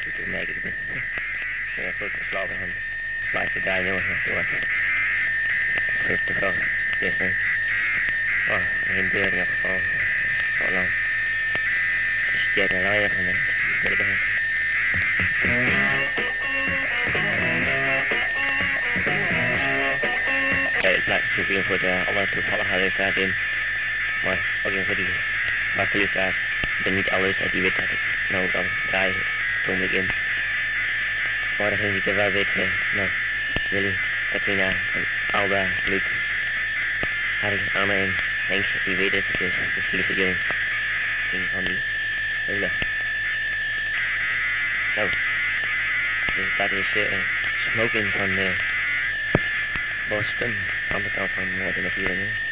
Toen merk ik het niet. Ja, goed geslapen en blijft daar jongen door. Goed te veel. Yes, hè. Oh, geen deur in ieder geval. Zo lang. Dus je hebt een lijn van de middenberg. Het blijft natuurlijk in voor de alle toevallige luisteraars in. Maar ook in voor die vaste luisteraars. Ik ben niet alle luisteraars die weten dat ik nou dan draai toen ik in. Maar degene die ik wel weet, nou, Willy, Katrina en Alba, Luc, Harry, Anne en Henk, die weten het, dus feliciteer jullie. Een van die hele. Nou, dat is Smoking van Boston, aan de kant van Noord en de Vieringen.